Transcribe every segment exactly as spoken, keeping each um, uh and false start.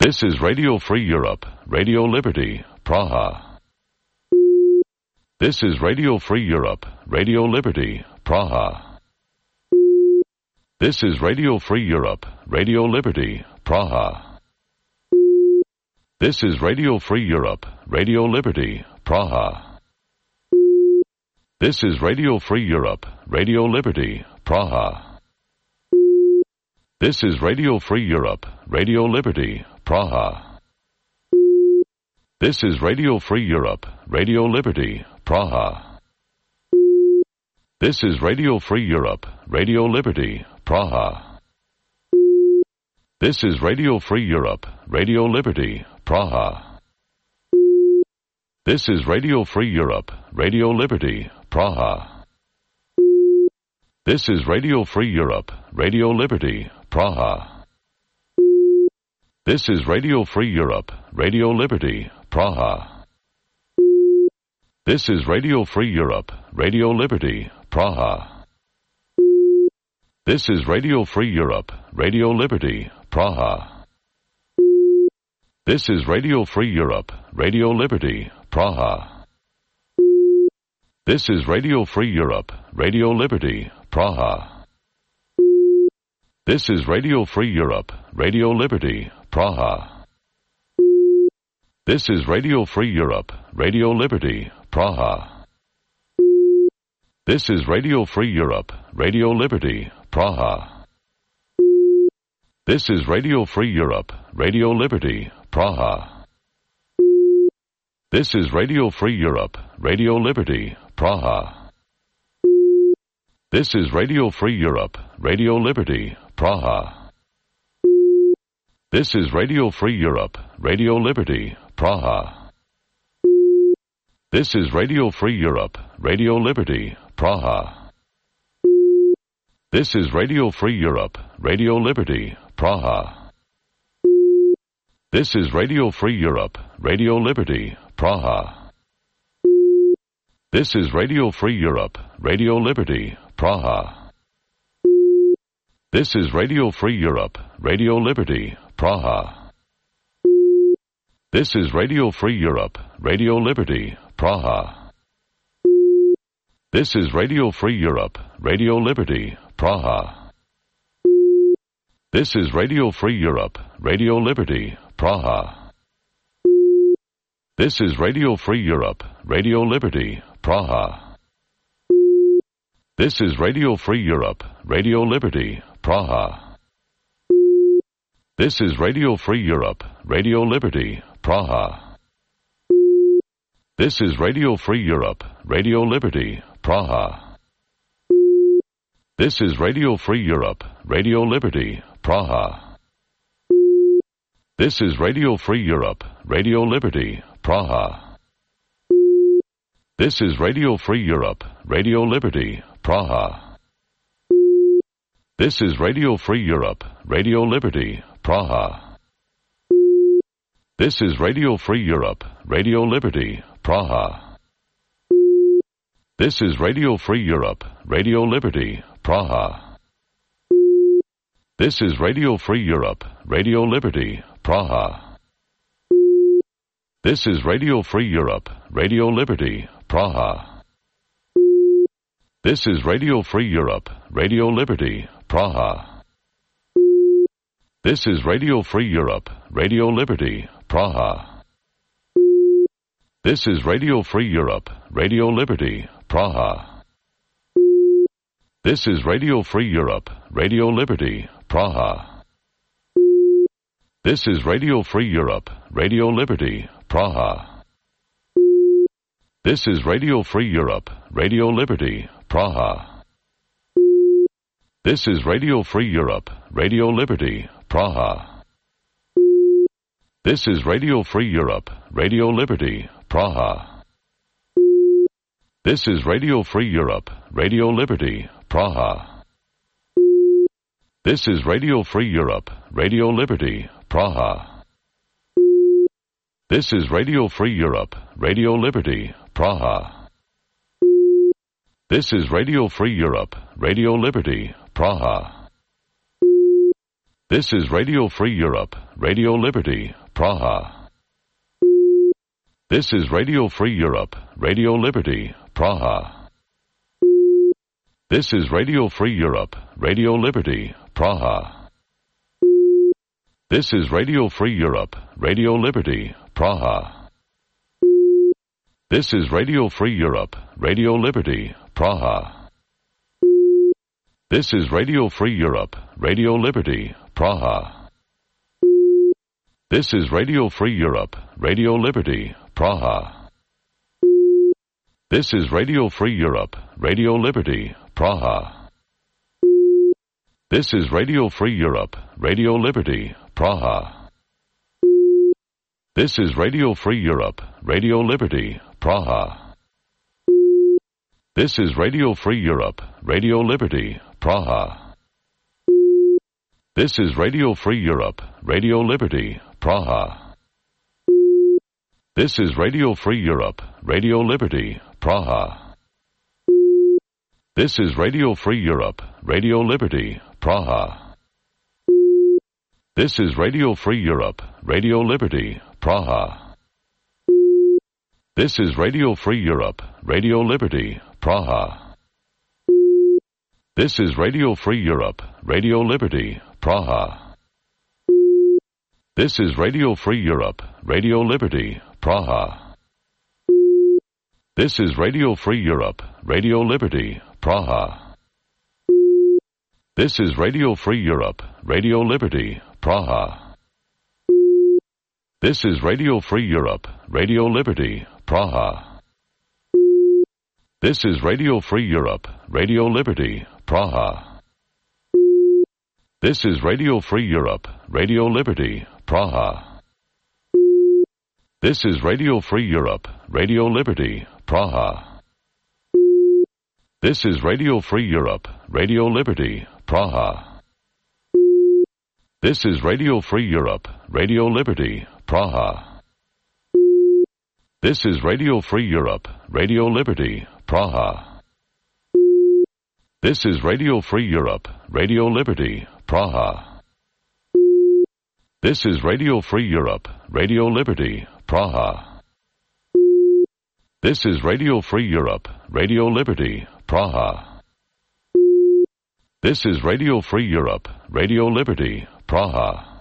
This is Radio Free Europe, Radio Liberty, Praha. This is Radio Free Europe, Radio Liberty, Praha. This is Radio Free Europe, Radio Liberty, Praha. This is Radio Free Europe, Radio Liberty, Praha. This is Radio Free Europe, Radio Liberty, Praha. This is Radio Free Europe, Radio Liberty, Praha. This is Radio Free Europe, Radio Liberty, Praha. This is Radio Free Europe, Radio Liberty, Praha. This is Radio Free Europe, Radio Liberty, Praha. This is Radio Free Europe, Radio Liberty, Praha. This is Radio Free Europe, Radio Liberty, Praha. This is Radio Free Europe, Radio Liberty, Praha. This is Radio Free Europe, Radio Liberty, Praha. This is Radio Free Europe, Radio Liberty, Praha. This is Radio Free Europe, Radio Liberty, Praha. This is Radio Free Europe, Radio Liberty, Praha. This is Radio Free Europe, Radio Liberty, Praha. This is Radio Free Europe, Radio Liberty, Praha. This is Radio Free Europe, Radio Liberty, Praha. This is Radio Free Europe, Radio Liberty, Praha. This is Radio Free Europe, Radio Liberty, Praha. This is Radio Free Europe, Radio Liberty, Praha. This is Radio Free Europe, Radio Liberty, Praha. This is Radio Free Europe, Radio Liberty, Praha. This is Radio Free Europe, Radio Liberty, Praha. This is Radio Free Europe, Radio Liberty, Praha. This is Radio Free Europe, Radio Liberty, Praha. This is Radio Free Europe, Radio Liberty, Praha. This is Radio Free Europe, Radio Liberty, Praha. This is Radio Free Europe, Radio Liberty, Praha. This is Radio Free Europe, Radio Liberty, Praha. This is Radio Free Europe, Radio Liberty, Praha. This is Radio Free Europe, Radio Liberty, Praha. This is Radio Free Europe, Radio Liberty, Praha. This is Radio Free Europe, Radio Liberty, Praha. This is Radio Free Europe, Radio Liberty, Praha. This is Radio Free Europe, Radio Liberty, Praha. This is Radio Free Europe, Radio Liberty, Praha. This is Radio Free Europe, Radio Liberty, Praha. This is Radio Free Europe, Radio Liberty, Praha. This is Radio Free Europe, Radio Liberty, Praha. This is Radio Free Europe, Radio Liberty, Praha. This is Radio Free Europe, Radio Liberty, Praha. This is Radio Free Europe, Radio Liberty, Praha. This is Radio Free Europe, Radio Liberty, Praha. This is Radio Free Europe, Radio Liberty, Praha. This is Radio Free Europe, Radio Liberty, Praha. This is Radio Free Europe, Radio Liberty, Praha. This is Radio Free Europe, Radio Liberty, Praha. This is Radio Free Europe, Radio Liberty, Praha. This is Radio Free Europe, Radio Liberty, Praha. This is Radio Free Europe, Radio Liberty, Praha. This is Radio Free Europe, Radio Liberty, Praha. This is Radio Free Europe, Radio Liberty, Praha. This is Radio Free Europe, Radio Liberty, Praha. This is Radio Free Europe, Radio Liberty, Praha. This is Radio Free Europe, Radio Liberty, Praha. This is Radio Free Europe, Radio Liberty, Praha. This is Radio Free Europe, Radio Liberty, Praha. This is Radio Free Europe, Radio Liberty, Praha. This is Radio Free Europe, Radio Liberty, Praha. This is Radio Free Europe, Radio Liberty, Praha. This is Radio Free Europe, Radio Liberty, Praha. This is Radio Free Europe, Radio Liberty, Praha. This is Radio Free Europe, Radio Liberty, Praha. This is Radio Free Europe, Radio Liberty, Praha. This is Radio Free Europe, Radio Liberty, Praha. This is Radio Free Europe, Radio Liberty, Praha. This is Radio Free Europe, Radio Liberty, Praha. This is Radio Free Europe, Radio Liberty, Praha. This is Radio Free Europe, Radio Liberty, Praha. This is Radio Free Europe, Radio Liberty, Praha. This is Radio Free Europe, Radio Liberty, Praha. This is Radio Free Europe, Radio Liberty, Praha. This is Radio Free Europe, Radio Liberty, Praha. This is Radio Free Europe, Radio Liberty, Praha. This is Radio Free Europe, Radio Liberty, Praha. This is Radio Free Europe, Radio Liberty, Praha. This is Radio Free Europe, Radio Liberty, Praha. This is Radio Free Europe, Radio Liberty, Praha. This is Radio Free Europe, Radio Liberty, Praha. This is Radio Free Europe, Radio Liberty, Praha. This is Radio Free Europe, Radio Liberty, Praha. This is Radio Free Europe, Radio Liberty, Praha. This is Radio Free Europe, Radio Liberty, Praha. This is Radio Free Europe, Radio Liberty, Praha.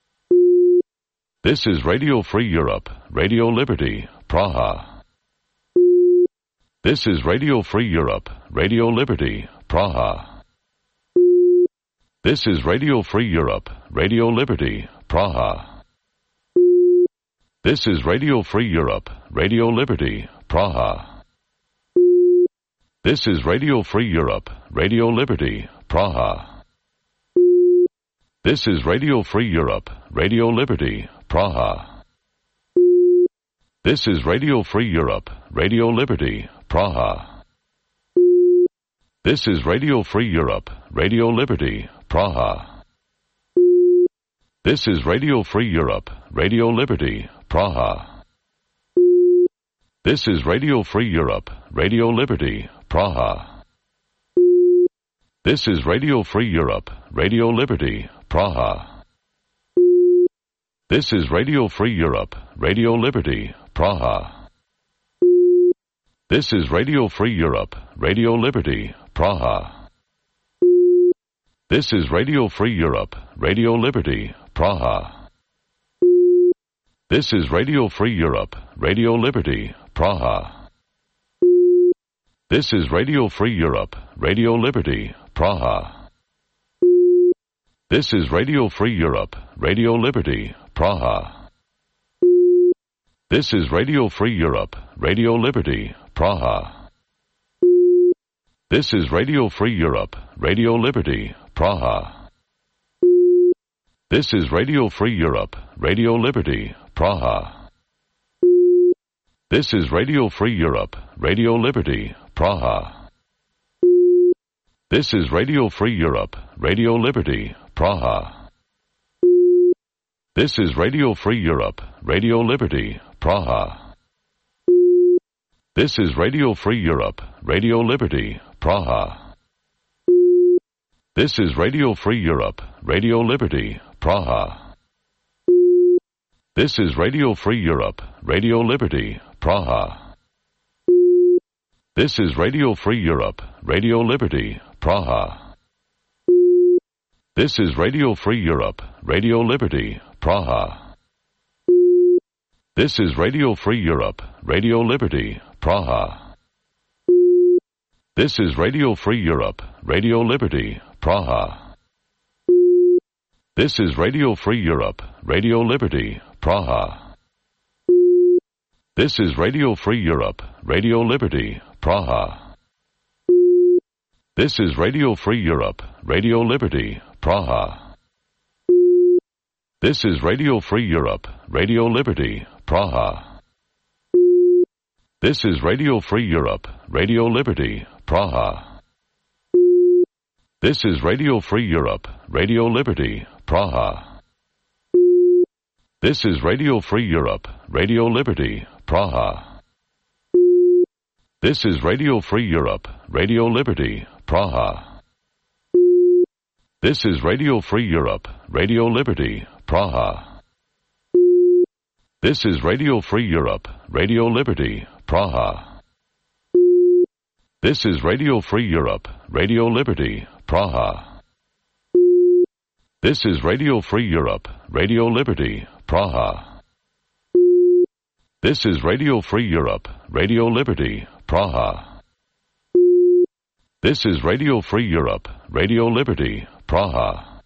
This is Radio Free Europe, Radio Liberty, Praha. This is Radio Free Europe, Radio Liberty, Praha. This is Radio Free Europe, Radio Liberty, Praha. This is Radio Free Europe, Radio Liberty, Praha. This is Radio Free Europe, Radio Liberty, Praha. This is Radio Free Europe, Radio Liberty, Praha. This is Radio Free Europe, Radio Liberty, Praha. This is Radio Free Europe, Radio Liberty, Praha. This is Radio Free Europe, Radio Liberty, Praha. This is Radio Free Europe, Radio Liberty, Praha. This is Radio Free Europe, Radio Liberty, Praha. This is Radio Free Europe, Radio Liberty, Praha. This is Radio Free Europe, Radio Liberty, Praha. This is Radio Free Europe, Radio Liberty, Praha. This is Radio Free Europe, Radio Liberty, Praha. This is Radio Free Europe, Radio Liberty, Praha. This is Radio Free Europe, Radio Liberty, Praha. This is Radio Free Europe, Radio Liberty, Praha. This is Radio Free Europe, Radio Liberty, Praha. This is Radio Free Europe, Radio Liberty, Praha. This is Radio Free Europe, Radio Liberty, Praha. This is Radio Free Europe, Radio Liberty, Praha. This is Radio Free Europe, Radio Liberty, Praha. This is Radio Free Europe, Radio Liberty, Praha. This is Radio Free Europe, Radio Liberty, Praha. This is Radio Free Europe, Radio Liberty, Praha. This is Radio Free Europe, Radio Liberty, Praha. This is Radio Free Europe, Radio Liberty, Praha. This is Radio Free Europe, Radio Liberty, Praha. This is Radio Free Europe, Radio Liberty, Praha. This is Radio Free Europe, Radio Liberty, Praha. This is Radio Free Europe, Radio Liberty, Praha. This is Radio Free Europe, Radio Liberty, Praha. This is Radio Free Europe, Radio Liberty, Praha. This is Radio Free Europe, Radio Liberty, Praha. This is Radio Free Europe, Radio Liberty, Praha. This is Radio Free Europe, Radio Liberty, Praha. This is Radio Free Europe, Radio Liberty, Praha. This is Radio Free Europe, Radio Liberty, Praha. This is Radio Free Europe, Radio Liberty, Praha. This is Radio Free Europe, Radio Liberty, Praha. This is Radio Free Europe, Radio Liberty, Praha. This is Radio Free Europe, Radio Liberty, Praha. This is Radio Free Europe, Radio Liberty, Praha.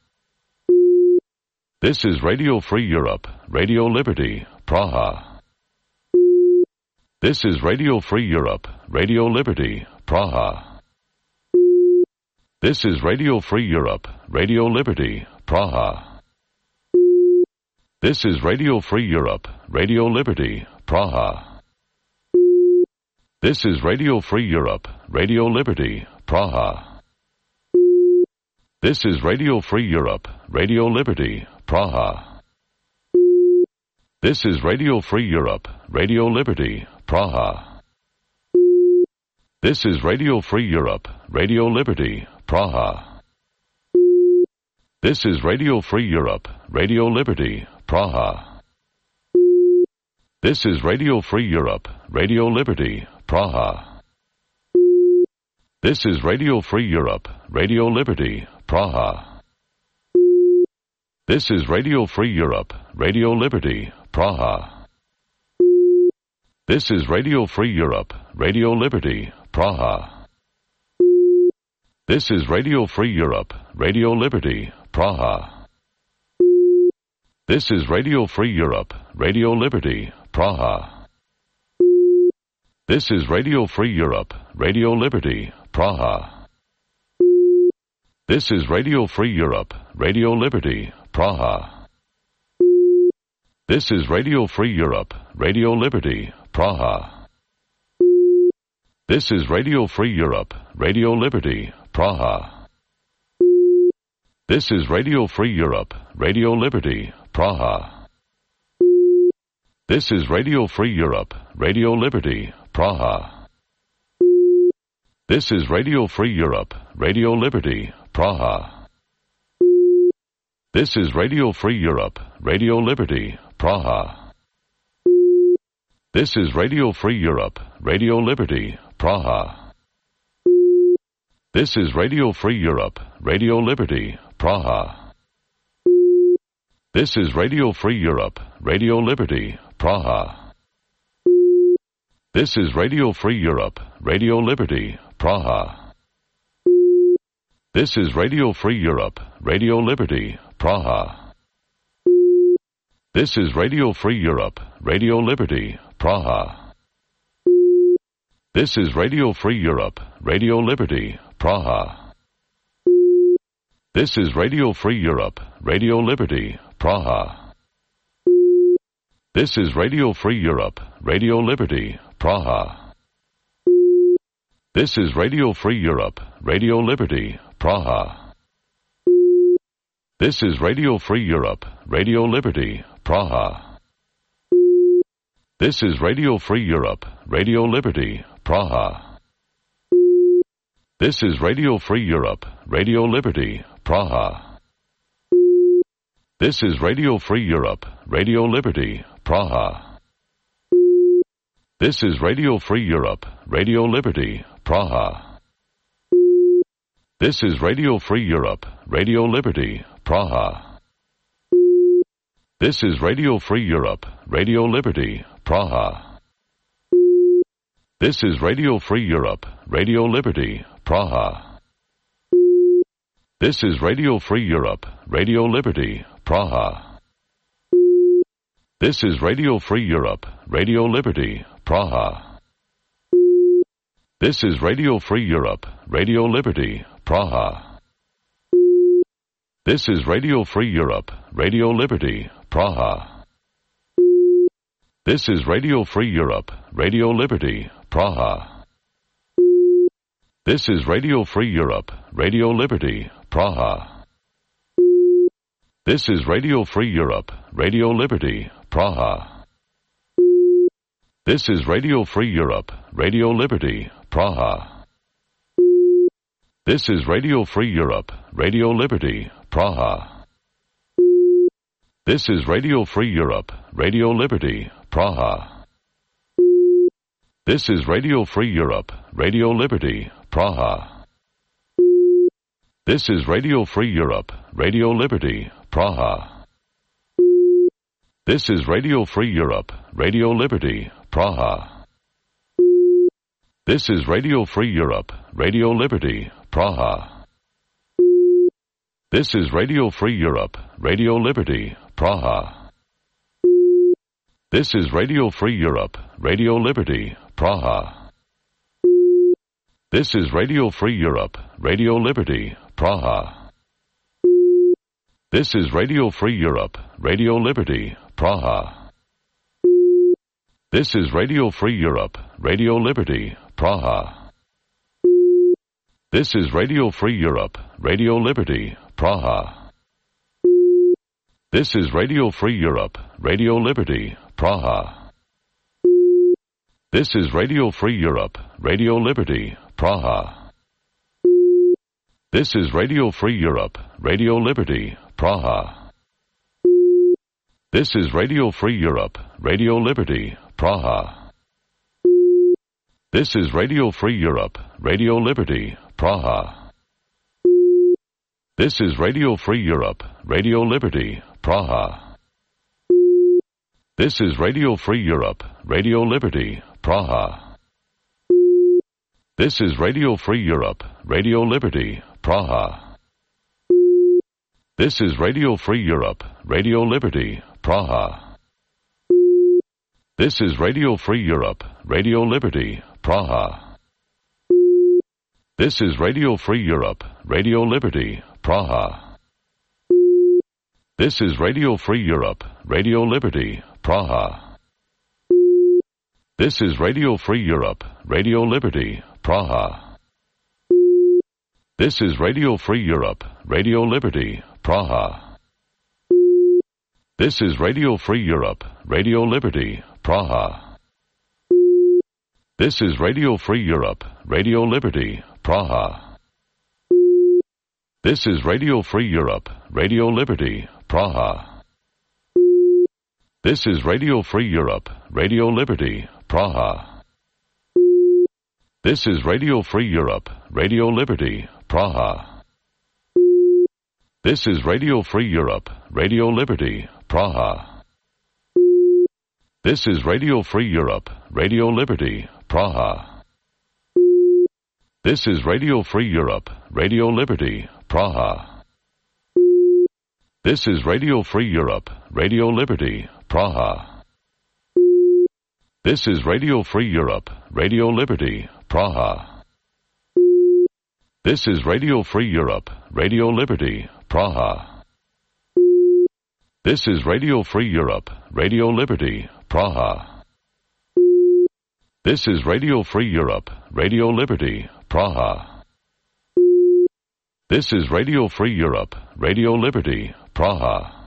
This is Radio Free Europe, Radio Liberty, Praha. This is Radio Free Europe, Radio Liberty, Praha. This is Radio Free Europe, Radio Liberty, Praha. This is Radio Free Europe, Radio Liberty, Praha. This is Radio Free Europe, Radio Liberty, Praha. This is Radio Free Europe, Radio Liberty, Praha. This is Radio Free Europe, Radio Liberty, Praha. This is Radio Free Europe, Radio Liberty, Praha. This is Radio Free Europe, Radio Liberty, Praha. This is Radio Free Europe, Radio Liberty, Praha. This is Radio Free Europe, Radio Liberty, Praha. This is Radio Free Europe, Radio Liberty, Praha. This is Radio Free Europe, Radio Liberty, Praha. This is Radio Free Europe, Radio Liberty, Praha. This is Radio Free Europe, Radio Liberty, Praha. This is Radio Free Europe, Radio Liberty, Praha. This is Radio Free Europe, Radio Liberty, Praha. This is Radio Free Europe, Radio Liberty, Praha. This is Radio Free Europe, Radio Liberty, Praha. This is Radio Free Europe, Radio Liberty, Praha. This is Radio Free Europe, Radio Liberty, Praha. This is Radio Free Europe, Radio Liberty, Praha. This is Radio Free Europe, Radio Liberty, Praha. This is Radio Free Europe, Radio Liberty, Praha. This is Radio Free Europe, Radio Liberty, Praha. This is Radio Free Europe, Radio Liberty, Praha. This is Radio Free Europe, Radio Liberty, Praha. This is Radio Free Europe, Radio Liberty, Praha. This is Radio Free Europe, Radio Liberty, Praha. This is Radio Free Europe, Radio Liberty, Praha. This is Radio Free Europe, Radio Liberty, Praha. This is Radio Free Europe, Radio Liberty, Praha. This is Radio Free Europe, Radio Liberty, Praha. This is Radio Free Europe, Radio Liberty, Praha. This is Radio Free Europe, Radio Liberty, Praha. This is Radio Free Europe, Radio Liberty, Praha. This is Radio Free Europe, Radio Liberty, Praha. This is Radio Free Europe, Radio Liberty, Praha. This is Radio Free Europe, Radio Liberty, Praha. This is Radio Free Europe, Radio Liberty, Praha. This is Radio Free Europe, Radio Liberty, Praha. This is Radio Free Europe, Radio Liberty, Praha. This is Radio Free Europe, Radio Liberty, Praha. This is Radio Free Europe, Radio Liberty, Praha. This is Radio Free Europe, Radio Liberty, Praha. This is Radio Free Europe, Radio Liberty, Praha. This is Radio Free Europe, Radio Liberty, Praha. This is Radio Free Europe, Radio Liberty, Praha. This is Radio Free Europe, Radio Liberty, Praha. This is Radio Free Europe, Radio Liberty, Praha. This is Radio Free Europe, Radio Liberty, Praha. This is Radio Free Europe, Radio Liberty, Praha. This is Radio Free Europe, Radio Liberty, Praha. This is Radio Free Europe, Radio Liberty, Praha. This is Radio Free Europe, Radio Liberty, Praha. This is Radio Free Europe, Radio Liberty, Praha. This is Radio Free Europe, Radio Liberty, Praha. This is Radio Free Europe, Radio Liberty, Praha. This is Radio Free Europe, Radio Liberty, Praha. This is Radio Free Europe, Radio Liberty, Praha. This is Radio Free Europe, Radio Liberty, Praha. This is Radio Free Europe, Radio Liberty, Praha. This is Radio Free Europe, Radio Liberty, Praha. This is Radio Free Europe, Radio Liberty, Praha. This is Radio Free Europe, Radio Liberty, Praha. This is Radio Free Europe, Radio Liberty, Praha. This is Radio Free Europe, Radio Liberty, Praha. This is Radio Free Europe, Radio Liberty, Praha. This is Radio Free Europe, Radio Liberty, Praha. This is Radio Free Europe, Radio Liberty, Praha. This is Radio Free Europe, Radio Liberty, Praha. This is Radio Free Europe, Radio Liberty, Praha. This is Radio Free Europe, Radio Liberty, Praha. This is Radio Free Europe, Radio Liberty, Praha. This is Radio Free Europe, Radio Liberty, Praha. This is Radio Free Europe, Radio Liberty, Praha. This is Radio Free Europe, Radio Liberty, Praha. This is Radio Free Europe, Radio Liberty, Praha. This is Radio Free Europe, Radio Liberty, Praha. This is Radio Free Europe, Radio Liberty, Praha. This is Radio Free Europe, Radio Liberty, Praha. This is Radio Free Europe, Radio Liberty, Praha. This is Radio Free Europe, Radio Liberty, Praha. This is Radio Free Europe, Radio Liberty, Praha. This is Radio Free Europe, Radio Liberty, Praha. This is Radio Free Europe, Radio Liberty, Praha. This is Radio Free Europe, Radio Liberty, Praha. This is Radio Free Europe, Radio Liberty, Praha. This is Radio Free Europe, Radio Liberty, Praha.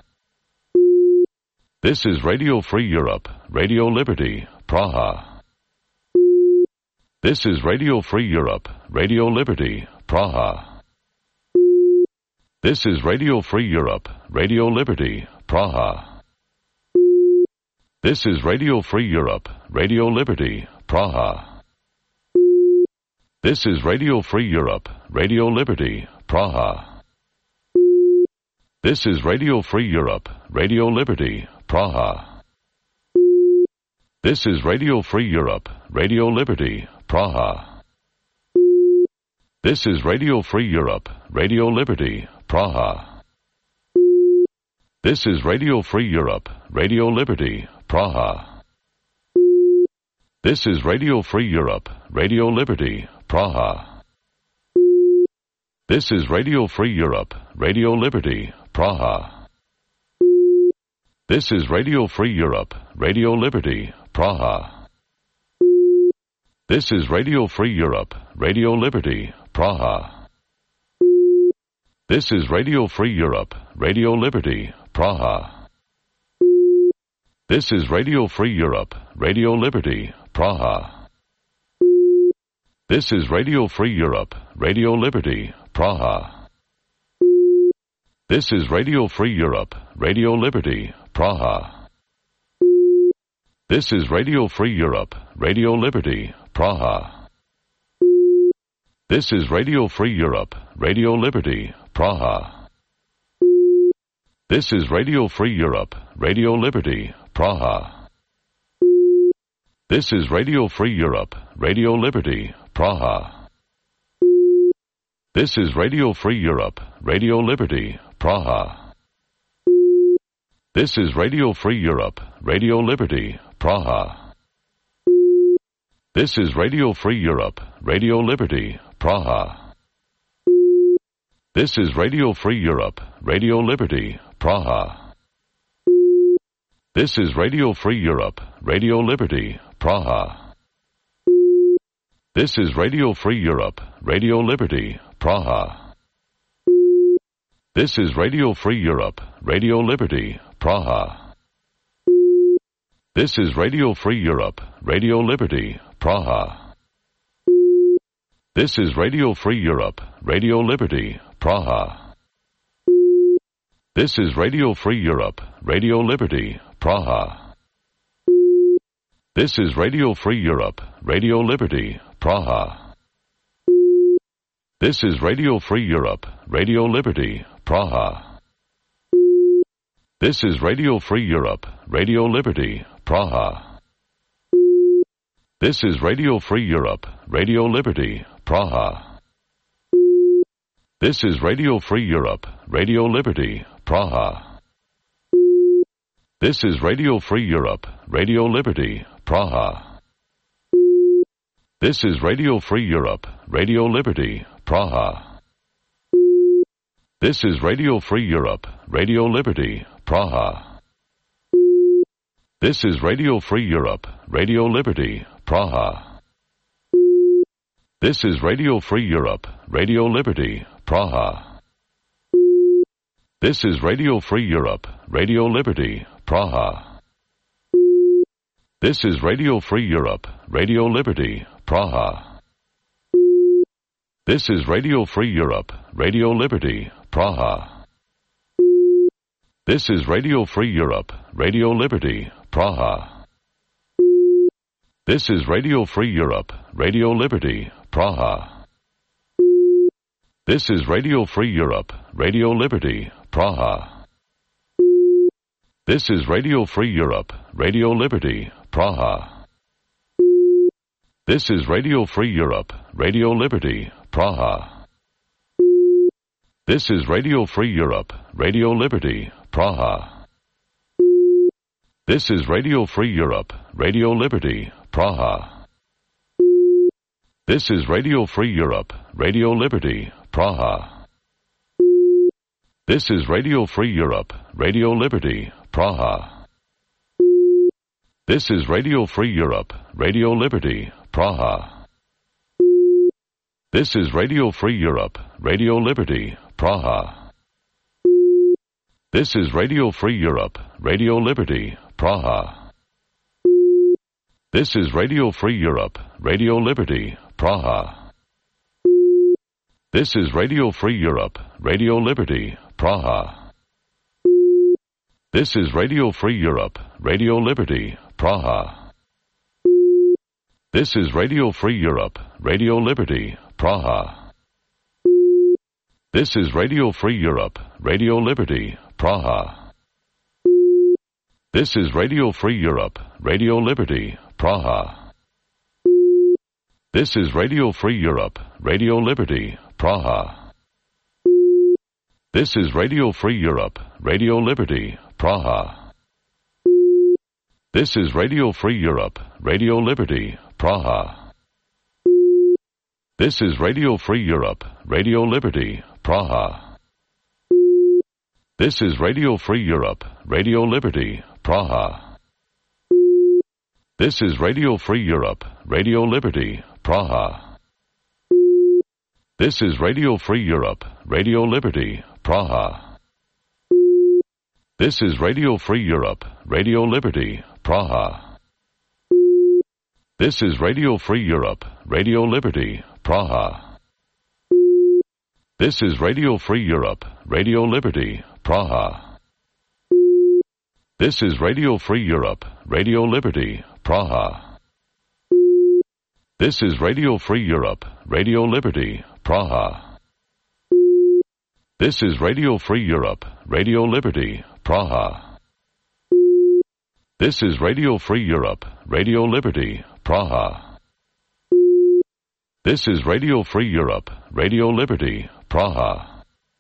This is Radio Free Europe, Radio Liberty, Praha. This is Radio Free Europe, Radio Liberty, Praha. This is Radio Free Europe, Radio Liberty, Praha. This is Radio Free Europe, Radio Liberty, Praha. This is Radio Free Europe, Radio Liberty, Praha. This is Radio Free Europe, Radio Liberty, Praha. This is Radio Free Europe, Radio Liberty, Praha. This is Radio Free Europe, Radio Liberty, Praha. This is Radio Free Europe, Radio Liberty, Praha. This is Radio Free Europe, Radio Liberty, Praha. This is Radio Free Europe, Radio Liberty, Praha. This is Radio Free Europe, Radio Liberty, Praha. This is Radio Free Europe, Radio Liberty, Praha. This is Radio Free Europe, Radio Liberty, Praha. This is Radio Free Europe, Radio Liberty, Praha. This is Radio Free Europe, Radio Liberty, Praha. This is Radio Free Europe, Radio Liberty, Praha. This is Radio Free Europe, Radio Liberty, Praha. This is Radio Free Europe, Radio Liberty, Praha. This is Radio Free Europe, Radio Liberty, Praha. This is Radio Free Europe, Radio Liberty, Praha. This is Radio Free Europe, Radio Liberty, Praha. This is Radio Free Europe, Radio Liberty, Praha. This is Radio Free Europe, Radio Liberty, Praha. This is Radio Free Europe, Radio Liberty, Praha. This is Radio Free Europe, Radio Liberty, Praha. This is Radio Free Europe, Radio Liberty, Praha. This is Radio Free Europe, Radio Liberty, Praha. This is Radio Free Europe, Radio Liberty, Praha. This is Radio Free Europe, Radio Liberty, Praha. This is Radio Free Europe, Radio Liberty, Praha. This is Radio Free Europe, Radio Liberty, Praha. This is Radio Free Europe, Radio Liberty, Praha. This is Radio Free Europe, Radio Liberty, Praha. This is Radio Free Europe, Radio Liberty, Praha. This is Radio Free Europe, Radio Liberty, Praha. This is Radio Free Europe, Radio Liberty, Praha. This is Radio Free Europe, Radio Liberty, Praha. This is Radio Free Europe, Radio Liberty, Praha. This is Radio Free Europe, Radio Liberty, Praha. This is Radio Free Europe, Radio Liberty, Praha. This is Radio Free Europe, Radio Liberty, Praha. This is Radio Free Europe, Radio Liberty, Praha. This is Radio Free Europe, Radio Liberty, Praha. This is Radio Free Europe, Radio Liberty, Praha. This is Radio Free Europe, Radio Liberty, Praha. This is Radio Free Europe, Radio Liberty, Praha. This is Radio Free Europe, Radio Liberty, Praha. This is Radio Free Europe, Radio Liberty, Praha. This is Radio Free Europe, Radio Liberty, Praha. This is Radio Free Europe, Radio Liberty, Praha. This is Radio Free Europe, Radio Liberty, Praha. This is Radio Free Europe, Radio Liberty, Praha. This is Radio Free Europe, Radio Liberty, Praha. This is Radio Free Europe, Radio Liberty, Praha. This is Radio Free Europe, Radio Liberty, Praha. This is Radio Free Europe, Radio Liberty, Praha. This is Radio Free Europe, Radio Liberty, Praha. This is Radio Free Europe, Radio Liberty, Praha. This is Radio Free Europe, Radio Liberty, Praha. This is Radio Free Europe, Radio Liberty, Praha. This is Radio Free Europe, Radio Liberty, Praha. This is Radio Free Europe, Radio Liberty, Praha. This is Radio Free Europe, Radio Liberty, Praha. This is Radio Free Europe, Radio Liberty, Praha. This is Radio Free Europe, Radio Liberty, Praha. This is Radio Free Europe, Radio Liberty, Praha. This is Radio Free Europe, Radio Liberty, Praha. This is Radio Free Europe, Radio Liberty, Praha. This is Radio Free Europe, Radio Liberty, Praha. This is Radio Free Europe, Radio Liberty, Praha. This is Radio Free Europe, Radio Liberty, Praha. This is Radio Free Europe, Radio Liberty, Praha. This is Radio Free Europe, Radio Liberty, Praha. This is Radio Free Europe, Radio Liberty, Praha. This is Radio Free Europe, Radio Liberty, Praha. This is Radio Free Europe, Radio Liberty, Praha.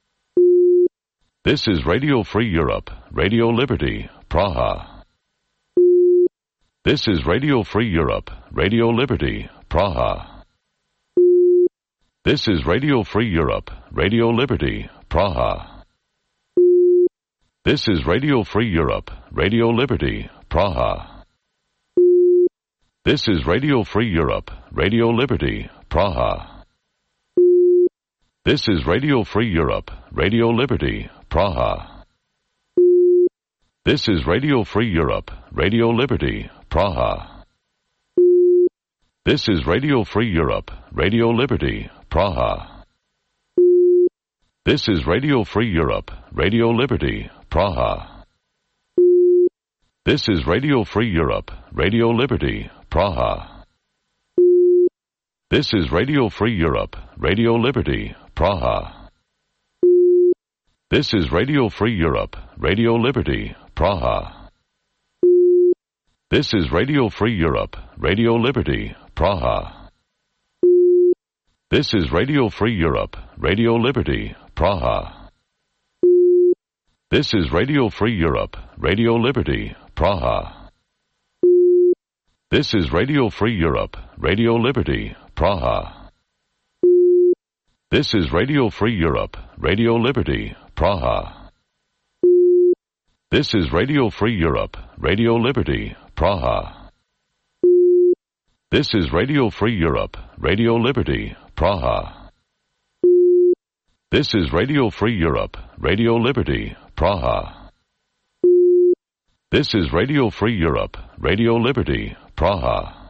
This is Radio Free Europe, Radio Liberty, Praha. This is Radio Free Europe, Radio Liberty, Praha. This is Radio Free Europe, Radio Liberty, Praha. This is Radio Free Europe, Radio Liberty, Praha. This is Radio Free Europe, Radio Liberty, Praha. This is Radio Free Europe, Radio Liberty, Praha. This is Radio Free Europe, Radio Liberty, Praha. This is Radio Free Europe, Radio Liberty, Praha. This is Radio Free Europe, Radio Liberty, Praha. This is Radio Free Europe, Radio Liberty, Praha. This is Radio Free Europe, Radio Liberty, Praha. This is Radio Free Europe, Radio Liberty, Praha. This is Radio Free Europe, Radio Liberty, Praha. This is Radio Free Europe, Radio Liberty, Praha. This is Radio Free Europe, Radio Liberty, Praha. This is Radio Free Europe, Radio Liberty, Praha. This is Radio Free Europe, Radio Liberty, Praha. This is Radio Free Europe, Radio Liberty, Praha. This is Radio Free Europe, Radio Liberty, Praha. This is Radio Free Europe, Radio Liberty, Praha. This is Radio Free Europe, Radio Liberty, Praha.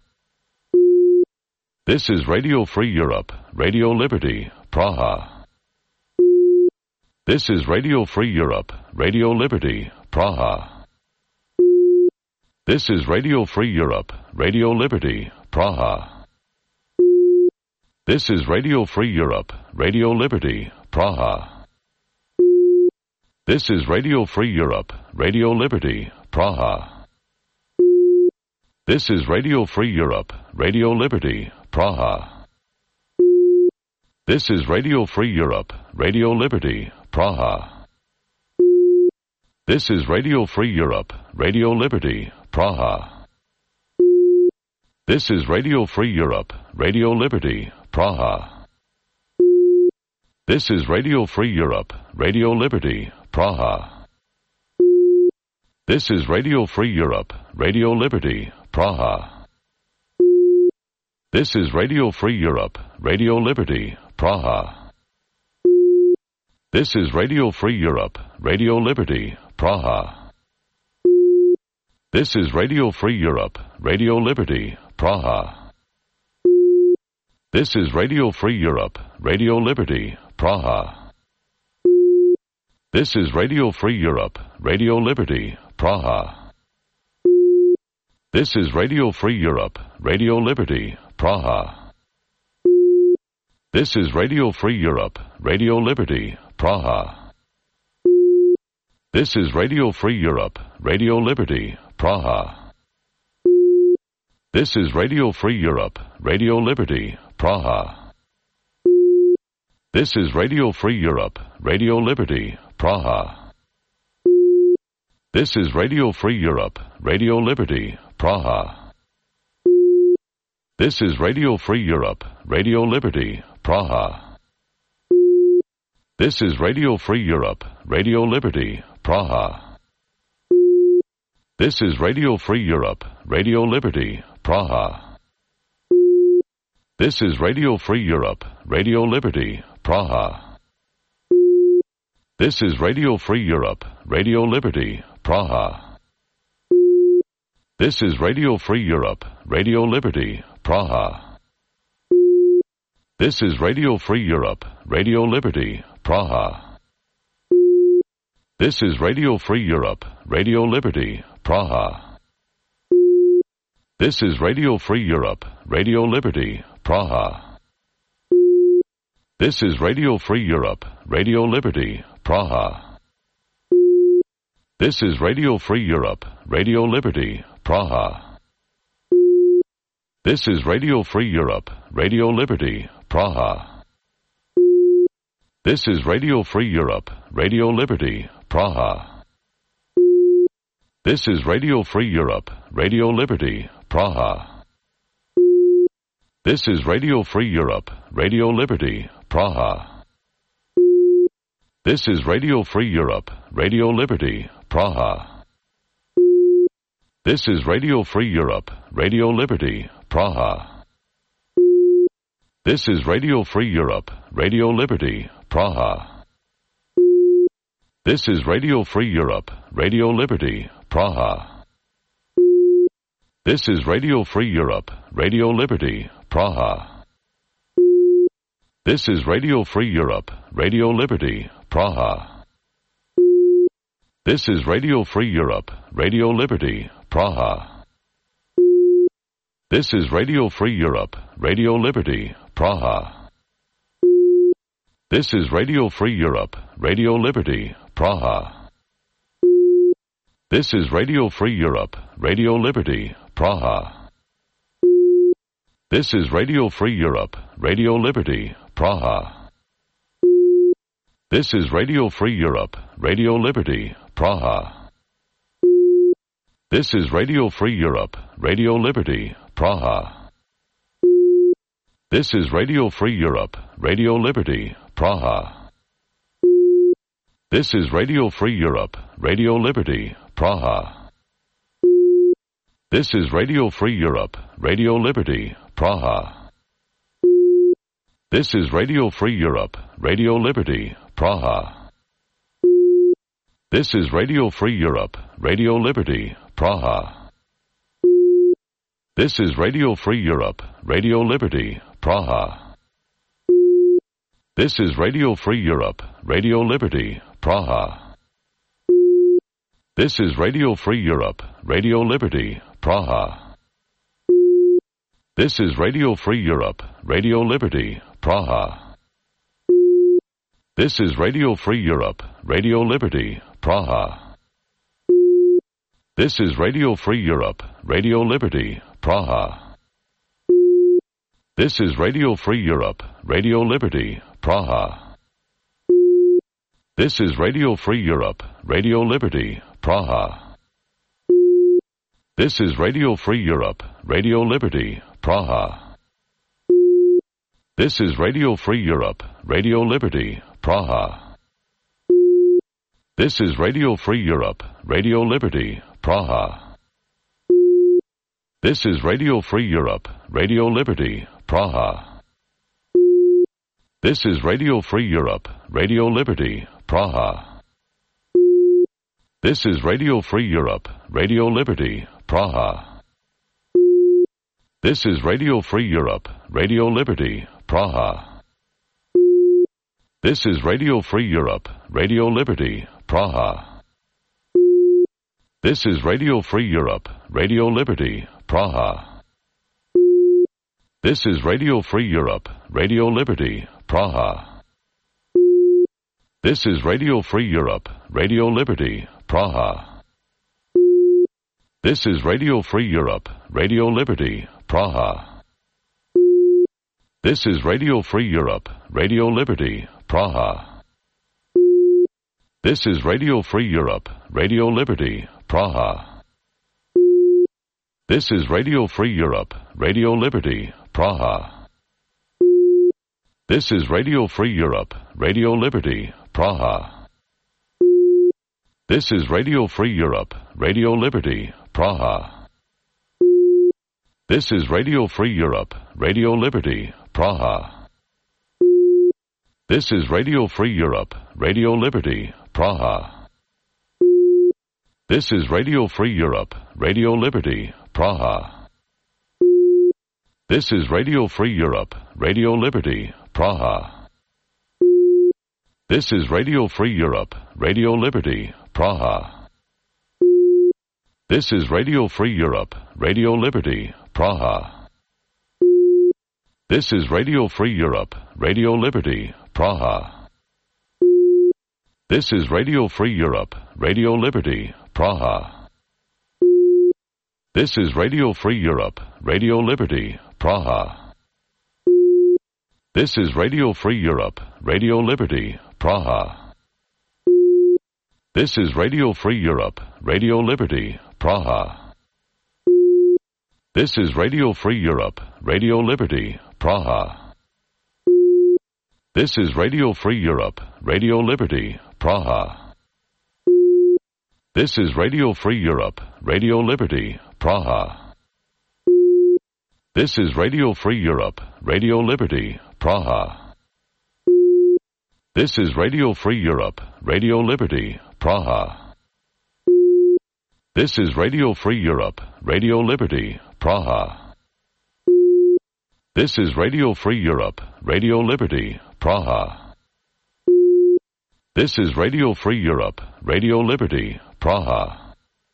This is Radio Free Europe, Radio Liberty, Praha. This is Radio Free Europe, Radio Liberty, Praha. This is Radio Free Europe, Radio Liberty, Praha. This is Radio Free Europe, Radio Liberty, Praha. This is Radio Free Europe, Radio Liberty, Praha. This is Radio Free Europe, Radio Liberty, Praha. This is Radio Free Europe, Radio Liberty, Praha. This is Radio Free Europe, Radio Liberty, Praha. This is Radio Free Europe, Radio Liberty, Praha. This is Radio Free Europe, Radio Liberty, Praha. This is Radio Free Europe, Radio Liberty, Praha. This is Radio Free Europe, Radio Liberty, Praha. This is Radio Free Europe, Radio Liberty, Praha. This is Radio Free Europe, Radio Liberty, Praha. This is Radio Free Europe, Radio Liberty, Praha. This is Radio Free Europe, Radio Liberty, Praha. This is Radio Free Europe, Radio Liberty, Praha. This is Radio Free Europe, Radio Liberty, Praha. This is Radio Free Europe, Radio Liberty, Praha. This is Radio Free Europe, Radio Liberty, Praha. This is Radio Free Europe, Radio Liberty, Praha. This is Radio Free Europe, Radio Liberty, Praha. This is Radio Free Europe, Radio Liberty, Praha. This is Radio Free Europe, Radio Liberty, Praha. This is Radio Free Europe, Radio Liberty, Praha. This is Radio Free Europe, Radio Liberty, Praha. This is Radio Free Europe, Radio Liberty, Praha. This is Radio Free Europe, Radio Liberty, Praha. This is Radio Free Europe, Radio Liberty, Praha. This is Radio Free Europe, Radio Liberty, Praha. This is Radio Free Europe, Radio Liberty, Praha. This is Radio Free Europe, Radio Liberty, Praha. This is Radio Free Europe, Radio Liberty, Praha. This is Radio Free Europe, Radio Liberty, Praha. This is Radio Free Europe, Radio Liberty, Praha. This is Radio Free Europe, Radio Liberty, Praha. This is Radio Free Europe, Radio Liberty, Praha. This is Radio Free Europe, Radio Liberty, Praha. This is Radio Free Europe, Radio Liberty, Praha. This is Radio Free Europe, Radio Liberty, Praha. This is Radio Free Europe, Radio Liberty, Praha. This is Radio Free Europe, Radio Liberty, Praha. This is Radio Free Europe, Radio Liberty, Praha. This is Radio Free Europe, Radio Liberty, Praha. This is Radio Free Europe, Radio Liberty, Praha. This is Radio Free Europe, Radio Liberty, Praha. This is Radio Free Europe, Radio Liberty, Praha. This is Radio Free Europe, Radio Liberty, Praha. This is Radio Free Europe, Radio Liberty, Praha. This is Radio Free Europe, Radio Liberty, Praha. This is Radio Free Europe, Radio Liberty, Praha. This is Radio Free Europe, Radio Liberty, Praha. This is Radio Free Europe, Radio Liberty, Praha. This is Radio Free Europe, Radio Liberty, Praha. This is Radio Free Europe, Radio Liberty, Praha. This is Radio Free Europe, Radio Liberty, Praha. This is Radio Free Europe, Radio Liberty, Praha. This is Radio Free Europe, Radio Liberty, Praha. This is Radio Free Europe, Radio Liberty, Praha. This is Radio Free Europe, Radio Liberty, Praha. This is Radio Free Europe, Radio Liberty, Praha. This is Radio Free Europe, Radio Liberty, Praha. This is Radio Free Europe, Radio Liberty, Praha. This is Radio Free Europe, Radio Liberty, Praha. This is Radio Free Europe, Radio Liberty, Praha. This is Radio Free Europe, Radio Liberty, Praha. This is Radio Free Europe, Radio Liberty, Praha. This is Radio Free Europe, Radio Liberty, Praha. This is Radio Free Europe, Radio Liberty, Praha. This is Radio Free Europe, Radio Liberty, Praha. This is Radio Free Europe, Radio Liberty, Praha. This is Radio Free Europe, Radio Liberty, Praha. This is Radio Free Europe, Radio Liberty, Praha. This is Radio Free Europe, Radio Liberty, Praha. This is Radio Free Europe, Radio Liberty, Praha. This is Radio Free Europe, Radio Liberty, Praha. This is Radio Free Europe, Radio Liberty, Praha. This is Radio Free Europe, Radio Liberty, Praha. This is Radio Free Europe, Radio Liberty, Praha. This is Radio Free Europe, Radio Liberty, Praha. This is Radio Free Europe, Radio Liberty, Praha. This is Radio Free Europe, Radio Liberty, Praha. This is Radio Free Europe, Radio Liberty, Praha. This is Radio Free Europe, Radio Liberty, Praha. This is Radio Free Europe, Radio Liberty, Praha. This is Radio Free Europe, Radio Liberty, Praha. This is Radio Free Europe, Radio Liberty, Praha. This is Radio Free Europe, Radio Liberty, Praha. This is Radio Free Europe, Radio Liberty, Praha. This is Radio Free Europe, Radio Liberty, Praha. This is Radio Free Europe, Radio Liberty, Praha. This is Radio Free Europe, Radio Liberty, Praha. This is Radio Free Europe, Radio Liberty, Praha. This is Radio Free Europe, Radio Liberty, Praha. This is Radio Free Europe, Radio Liberty, Praha. This is Radio Free Europe, Radio Liberty, Praha. This is Radio Free Europe, Radio Liberty, Praha. This is Radio Free Europe, Radio Liberty, Praha. This is Radio Free Europe, Radio Liberty, Praha.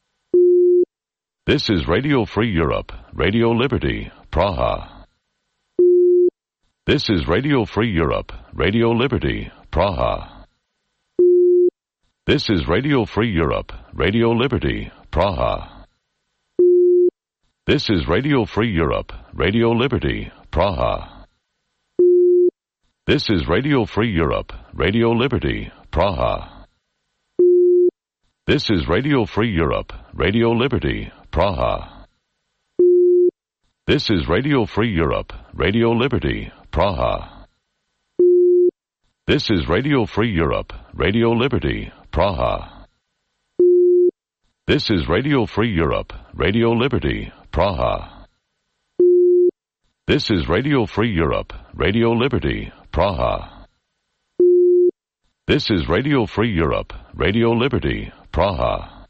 This is Radio Free Europe, Radio Liberty, Praha. This is Radio Free Europe, Radio Liberty, Praha. This is Radio Free Europe, Radio Liberty, Praha. This is Radio Free Europe, Radio Liberty, Praha. This is Radio Free Europe, Radio Liberty, Praha. This is Radio Free Europe, Radio Liberty, Praha. This is Radio Free Europe, Radio Liberty, Praha. This is Radio Free Europe, Radio Liberty, Praha. This is Radio Free Europe, Radio Liberty, Praha. This is Radio Free Europe, Radio Liberty, Praha. This is Radio Free Europe, Radio Liberty, Praha.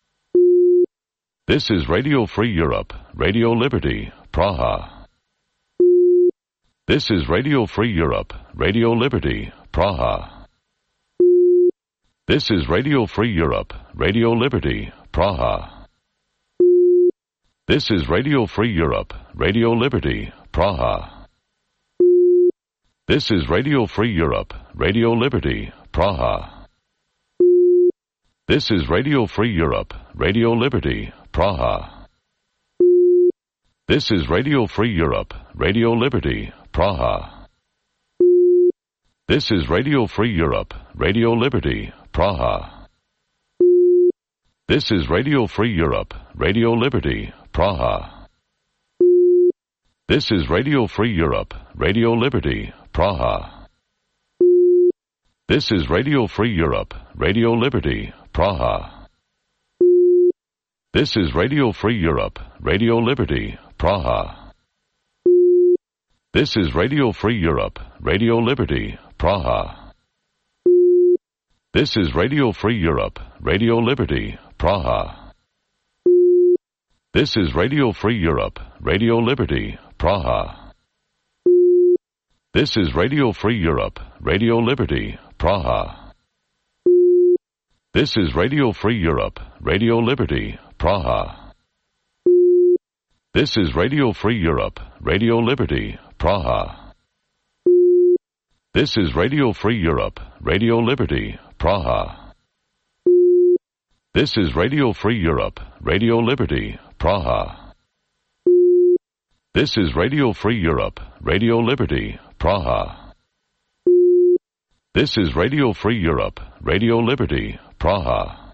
This is Radio Free Europe, Radio Liberty, Praha. This is Radio Free Europe, Radio Liberty, Praha. This is Radio Free Europe, Radio Liberty, Praha. This is Radio Free Europe, Radio Liberty, Praha. This is Radio Free Europe, Radio Liberty, Praha. This is Radio Free Europe, Radio Liberty, Praha. This is Radio Free Europe, Radio Liberty, Praha. This is Radio Free Europe, Radio Liberty, Praha. This is Radio Free Europe, Radio Liberty, Praha. This is Radio Free Europe, Radio Liberty, Praha. This is Radio Free Europe, Radio Liberty, Praha. This is Radio Free Europe, Radio Liberty, Praha. This is Radio Free Europe, Radio Liberty, Praha. This is Radio Free Europe, Radio Liberty, Praha. This is Radio Free Europe, Radio Liberty, Praha. This is Radio Free Europe, Radio Liberty, Praha. This is Radio Free Europe, Radio Liberty, Praha. This is Radio Free Europe, Radio Liberty, Praha. This is Radio Free Europe, Radio Liberty, Praha. This is Radio Free Europe, Radio Liberty, Praha. This is Radio Free Europe, Radio Liberty, Praha. This is Radio Free Europe, Radio Liberty, Praha.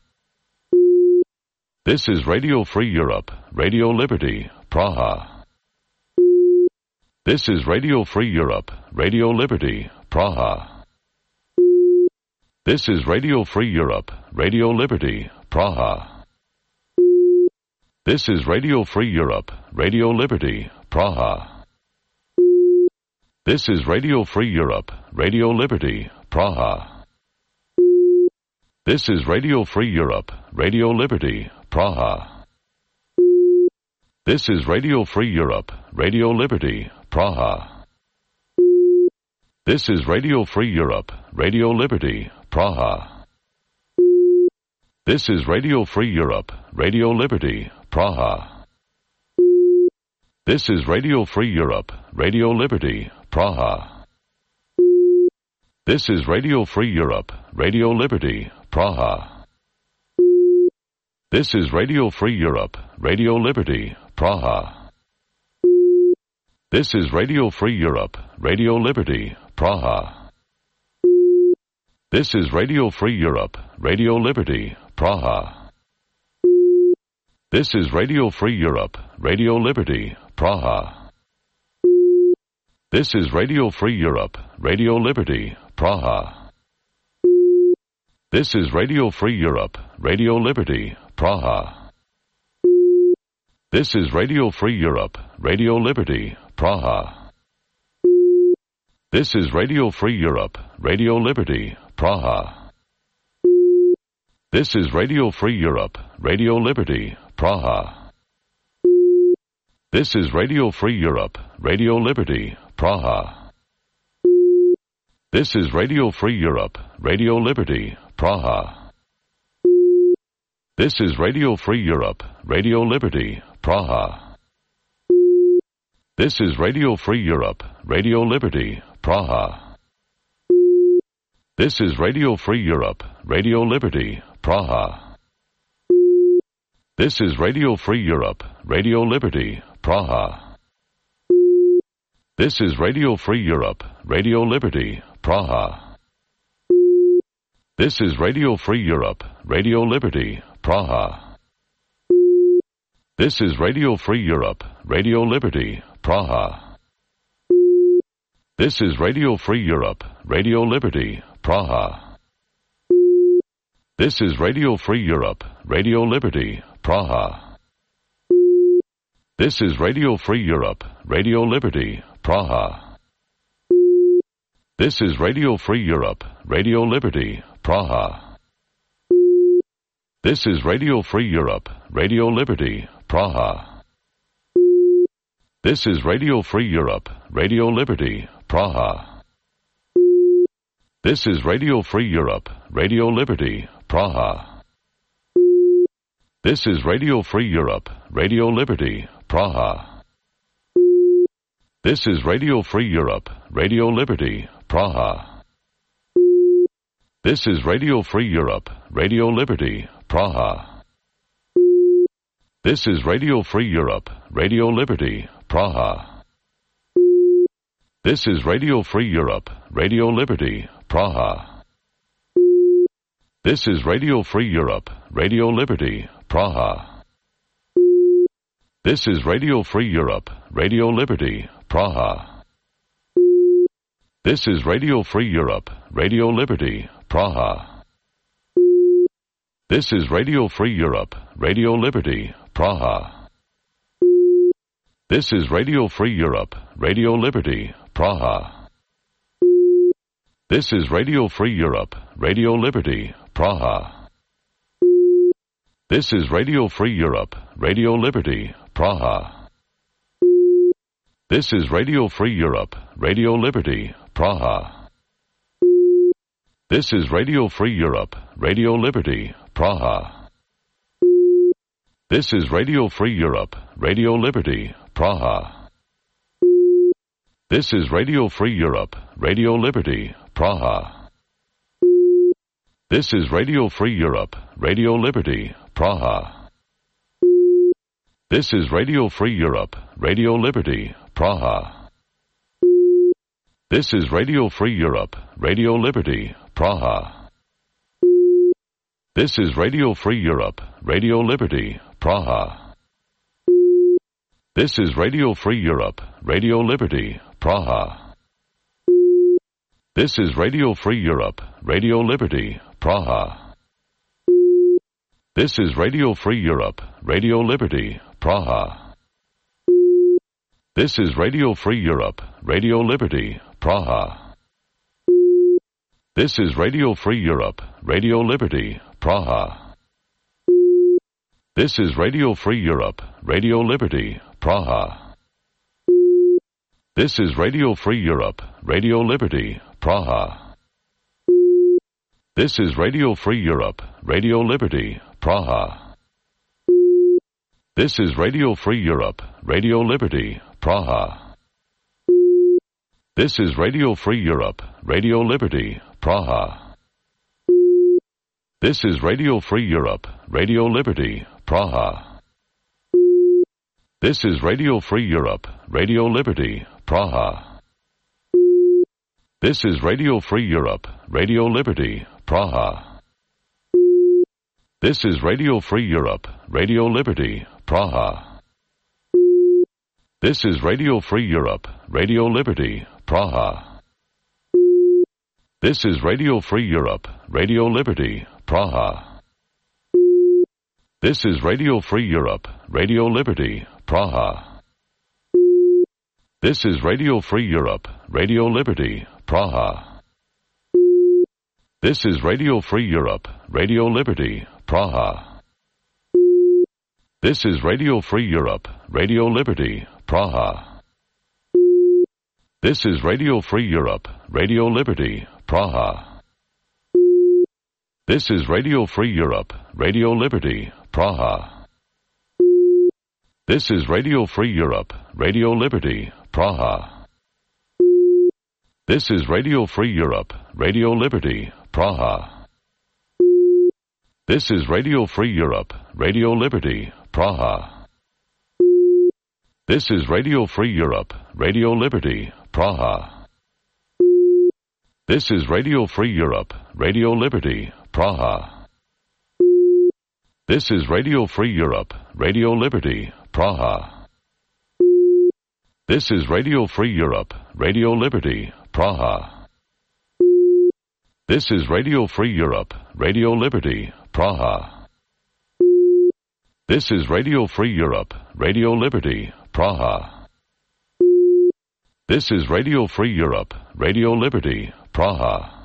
This is Radio Free Europe, Radio Liberty, Praha. This is Radio Free Europe, Radio Liberty, Praha. This is Radio Free Europe, Radio Liberty, Praha. This is Radio Free Europe, Radio Liberty, Praha. This is Radio Free Europe, Radio Liberty, Praha. This is Radio Free Europe, Radio Liberty, Praha. This is Radio Free Europe, Radio Liberty, Praha. This is Radio Free Europe, Radio Liberty, Praha. This is Radio Free Europe, Radio Liberty, Praha. This is Radio Free Europe, Radio Liberty, Praha. This is Radio Free Europe, Radio Liberty, Praha. This is Radio Free Europe, Radio Liberty, Praha. This is Radio Free Europe, Radio Liberty, Praha. This is Radio Free Europe, Radio Liberty, Praha. This is Radio Free Europe, Radio Liberty, Praha. This is Radio Free Europe, Radio Liberty, Praha. This is Radio Free Europe, Radio Liberty, Praha. This is Radio Free Europe, Radio Liberty, Praha. This is Radio Free Europe, Radio Liberty, Praha. This is Radio Free Europe, Radio Liberty, Praha. This is Radio Free Europe, Radio Liberty, Praha. This is Radio Free Europe, Radio Liberty, Praha. This is Radio Free Europe, Radio Liberty, Praha. This is Radio Free Europe, Radio Liberty, Praha. This is Radio Free Europe, Radio Liberty, Praha. This is Radio Free Europe, Radio Liberty, Praha. This is Radio Free Europe, Radio Liberty, Praha. This is Radio Free Europe, Radio Liberty, Praha. This is Radio Free Europe, Radio Liberty, Praha. This is Radio Free Europe, Radio Liberty, Praha. This is Radio Free Europe, Radio Liberty, Praha. This is Radio Free Europe, Radio Liberty, Praha. This is Radio Free Europe, Radio Liberty, Praha. This is Radio Free Europe, Radio Liberty, Praha. This is Radio Free Europe, Radio Liberty, Praha. This is Radio Free Europe, Radio Liberty, Praha. This is Radio Free Europe, Radio Liberty, Praha. This is Radio Free Europe, Radio Liberty, Praha. This is Radio Free Europe, Radio Liberty, Praha. This is Radio Free Europe, Radio Liberty, Praha. This is Radio Free Europe, Radio Liberty, Praha. This is Radio Free Europe, Radio Liberty, Praha. This is Radio Free Europe, Radio Liberty, Praha. This is Radio Free Europe, Radio Liberty, Praha. This is Radio Free Europe, Radio Liberty, Praha. This is Radio Free Europe, Radio Liberty, Praha. This is Radio Free Europe, Radio Liberty, Praha. This is Radio Free Europe, Radio Liberty, Praha. This is Radio Free Europe, Radio Liberty, Praha. This is Radio Free Europe, Radio Liberty, Praha. This is Radio Free Europe, Radio Liberty, Praha. This is Radio Free Europe, Radio Liberty, Praha. This is Radio Free Europe, Radio Liberty, Praha. This is Radio Free Europe, Radio Liberty, Praha. This is Radio Free Europe, Radio Liberty, Praha. This is Radio Free Europe, Radio Liberty, Praha. This is Radio Free Europe, Radio Liberty, Praha. This is Radio Free Europe, Radio Liberty, Praha. This is Radio Free Europe, Radio Liberty, Praha. This is Radio Free Europe, Radio Liberty, Praha. This is Radio Free Europe, Radio Liberty, Praha. This is Radio Free Europe, Radio Liberty, Praha. This is Radio Free Europe, Radio Liberty, Praha. This is Radio Free Europe, Radio Liberty, Praha. This is Radio Free Europe, Radio Liberty, Praha. This is Radio Free Europe, Radio Liberty, Praha. This is Radio Free Europe, Radio Liberty, Praha. This is Radio Free Europe, Radio Liberty, Praha. This is Radio Free Europe, Radio Liberty, Praha. This is Radio Free Europe, Radio Liberty, Praha. This is Radio Free Europe, Radio Liberty, Praha. This is Radio Free Europe, Radio Liberty, Praha. This is Radio Free Europe, Radio Liberty, Praha. This is Radio Free Europe, Radio Liberty, Praha. This is Radio Free Europe, Radio Liberty, Praha. This is Radio Free Europe, Radio Liberty, Praha. This is Radio Free Europe, Radio Liberty, Praha. This is Radio Free Europe, Radio Liberty, Praha. This is Radio Free Europe, Radio Liberty, Praha. This is Radio Free Europe, Radio Liberty, Praha. This is Radio Free Europe, Radio Liberty, Praha. This is Radio Free Europe, Radio Liberty, Praha. This is Radio Free Europe, Radio Liberty, Praha. This is Radio Free Europe, Radio Liberty, Praha. This is Radio Free Europe, Radio Liberty, Praha. This is Radio Free Europe, Radio Liberty, Praha. This is Radio Free Europe, Radio Liberty, Praha. This is Radio Free Europe, Radio Liberty, Praha.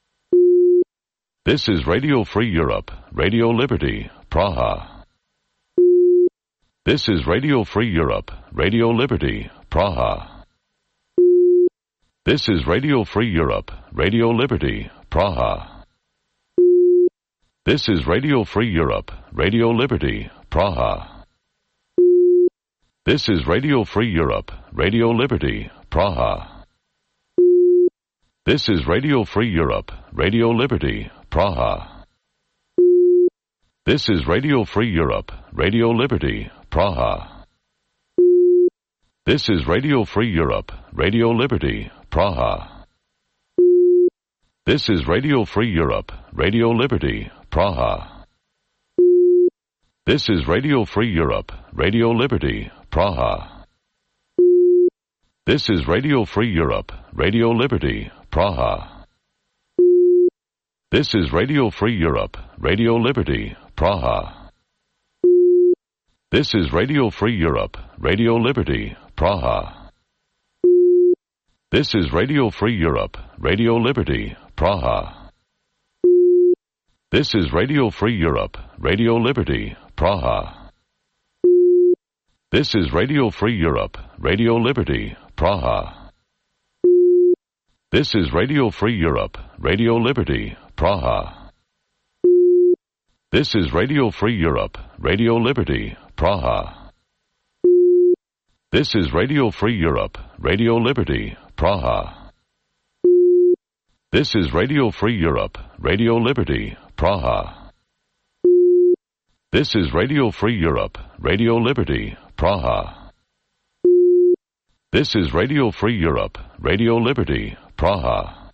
This is Radio Free Europe, Radio Liberty, Praha. This is Radio Free Europe, Radio Liberty, Praha. This is Radio Free Europe, Radio Liberty, Praha. This is Radio Free Europe, Radio Liberty, Praha. This is Radio Free Europe, Radio Liberty, Praha. This is Radio Free Europe, Radio Liberty, Praha. This is Radio Free Europe, Radio Liberty, Praha. This is Radio Free Europe, Radio Liberty, Praha. This is Radio Free Europe, Radio Liberty, Praha. This is Radio Free Europe, Radio Liberty, Praha. This is Radio Free Europe, Radio Liberty, Praha. This is Radio Free Europe, Radio Liberty, Praha. This is Radio Free Europe, Radio Liberty, Praha. This is Radio Free Europe, Radio Liberty, Praha. This is Radio Free Europe, Radio Liberty, Praha. This is Radio Free Europe, Radio Liberty, Praha. This is Radio Free Europe, Radio Liberty, Praha. This is Radio Free Europe, Radio Liberty, Praha. This is Radio Free Europe, Radio Liberty, Praha. This is Radio Free Europe, Radio Liberty, Praha. This is Radio Free Europe, Radio Liberty, Praha. This is Radio Free Europe, Radio Liberty, Praha.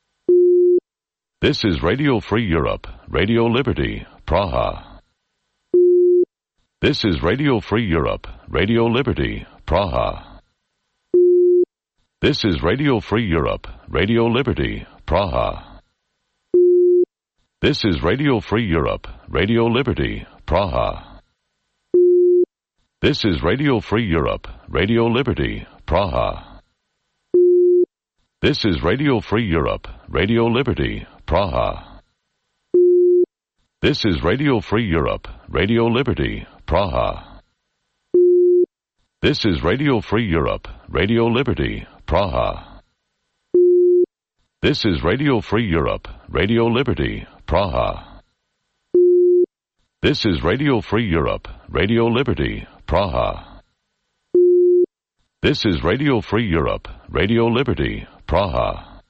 This is Radio Free Europe, Radio Liberty, Praha. This is Radio Free Europe, Radio Liberty, Praha. This is Radio Free Europe, Radio Liberty, Praha. This is Radio Free Europe, Radio Liberty, Praha. This is Radio Free Europe, Radio Liberty, Praha. This is Radio Free Europe, Radio Liberty, Praha. This is Radio Free Europe, Radio Liberty, Praha. This is Radio Free Europe, Radio Liberty, Praha. This is Radio Free Europe, Radio Liberty, Praha. This is Radio Free Europe, Radio Liberty, Praha. This is Radio Free Europe, Radio Liberty, Praha.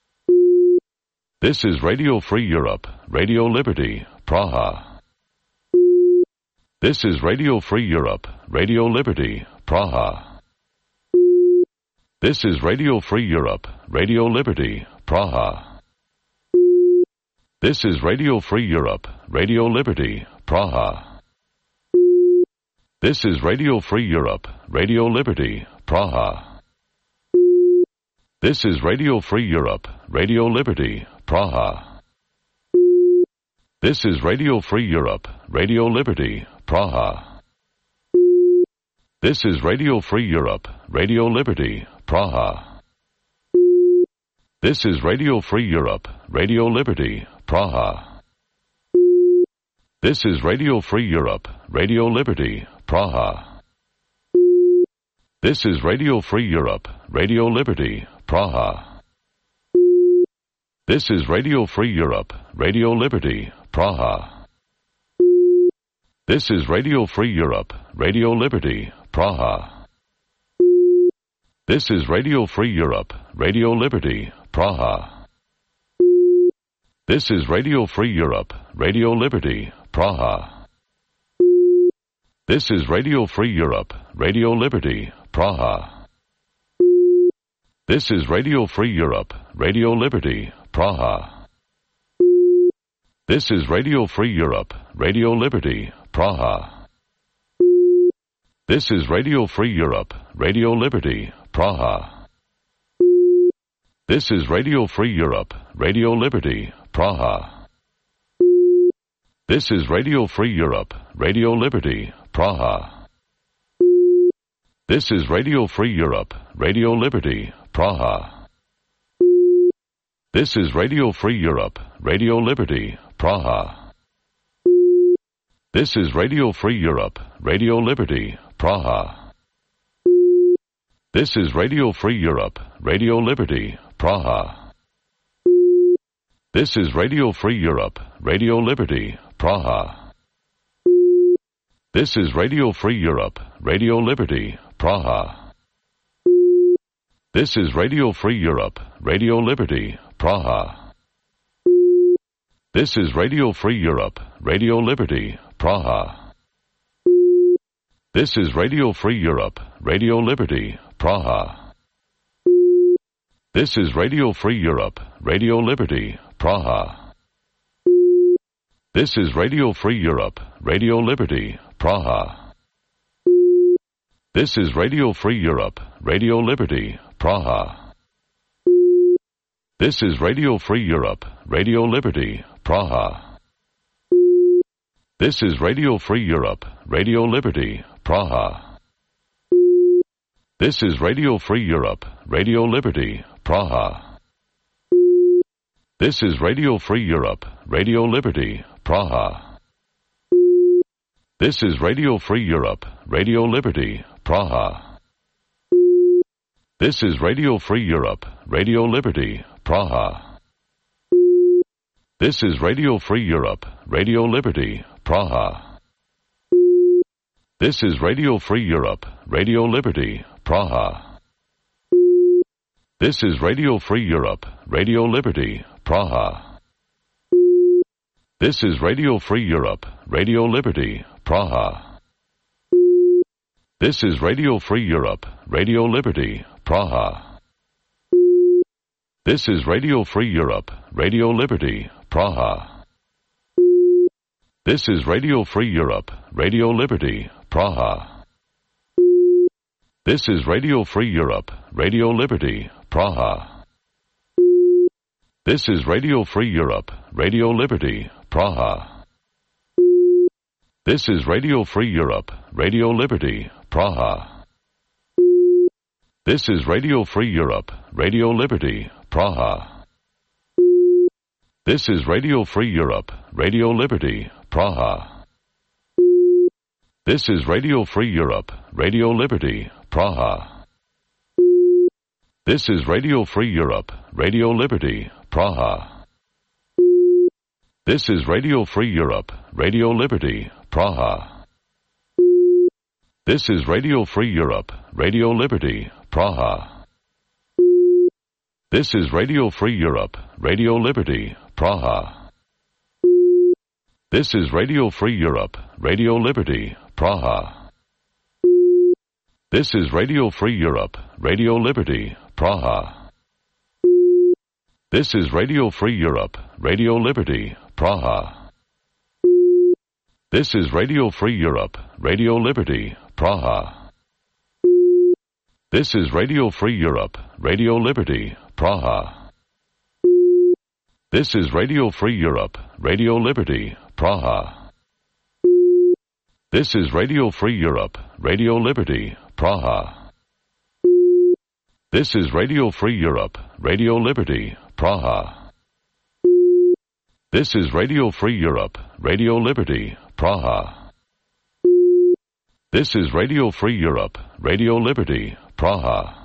This is Radio Free Europe, Radio Liberty, Praha. This is Radio Free Europe, Radio Liberty, Praha. This is Radio Free Europe, Radio Liberty, Praha. This is Radio Free Europe, Radio Liberty, Praha. This is Radio Free Europe, Radio Liberty, Praha. This is Radio Free Europe, Radio Liberty, Praha. This is Radio Free Europe, Radio Liberty, Praha. This is Radio Free Europe, Radio Liberty, Praha. This is Radio Free Europe, Radio Liberty, Praha. This is Radio Free Europe, Radio Liberty, Praha. This is Radio Free Europe, Radio Liberty, Praha. This is Radio Free Europe, Radio Liberty, Praha. This is Radio Free Europe, Radio Liberty, Praha. This is Radio Free Europe, Radio Liberty, Praha. This is Radio Free Europe, Radio Liberty, Praha. This is Radio Free Europe, Radio Liberty, Praha. This is Radio Free Europe, Radio Liberty, Praha. This is Radio Free Europe, Radio Liberty, Praha. This is Radio Free Europe, Radio Liberty, Praha. This is Radio Free Europe, Radio Liberty, Praha. This is Radio Free Europe, Radio Liberty, Praha. This is Radio Free Europe, Radio Liberty, Praha. This is Radio Free Europe, Radio Liberty, Praha. This is Radio Free Europe, Radio Liberty, Praha. This is Radio Free Europe, Radio Liberty, Praha. This is Radio Free Europe, Radio Liberty, Praha. This is Radio Free Europe, Radio Liberty, Praha. This is Radio Free Europe, Radio Liberty, Praha. This is Radio Free Europe, Radio Liberty, Praha. This is Radio Free Europe, Radio Liberty, Praha. This is Radio Free Europe, Radio Liberty, Praha. This is Radio Free Europe, Radio Liberty, Praha. This is Radio Free Europe, Radio Liberty, Praha. This is Radio Free Europe, Radio Liberty, Praha. This is Radio Free Europe, Radio Liberty, Praha. This is Radio Free Europe, Radio Liberty, Praha. This is Radio Free Europe, Radio Liberty, Praha. This is Radio Free Europe, Radio Liberty, Praha. This is Radio Free Europe, Radio Liberty, Praha. This is Radio Free Europe, Radio Liberty, Praha. This is Radio Free Europe, Radio Liberty, Praha. This is Radio Free Europe, Radio Liberty, Praha. This is Radio Free Europe, Radio Liberty, Praha. This is Radio Free Europe, Radio Liberty, Praha. This is Radio Free Europe, Radio Liberty, Praha. This is Radio Free Europe, Radio Liberty, Praha. This is Radio Free Europe, Radio Liberty, Praha. This is Radio Free Europe, Radio Liberty, Praha. This is Radio Free Europe, Radio Liberty, Praha. This is Radio Free Europe, Radio Liberty, Praha. This is Radio Free Europe, Radio Liberty, Praha. This is Radio Free Europe, Radio Liberty, Praha. This is Radio Free Europe, Radio Liberty, Praha. This is Radio Free Europe, Radio Liberty, Praha. This is Radio Free Europe, Radio Liberty, Praha. This is Radio Free Europe, Radio Liberty, Praha. This is Radio Free Europe, Radio Liberty, Praha. This is Radio Free Europe, Radio Liberty, Praha. This is Radio Free Europe, Radio Liberty, Praha. This is Radio Free Europe, Radio Liberty, Praha. This is Radio Free Europe, Radio Liberty, Praha. This is Radio Free Europe, Radio Liberty, Praha. This is Radio Free Europe, Radio Liberty, Praha. This is Radio Free Europe, Radio Liberty, Praha. This is Radio Free Europe, Radio Liberty, Praha. This is Radio Free Europe, Radio Liberty, Praha.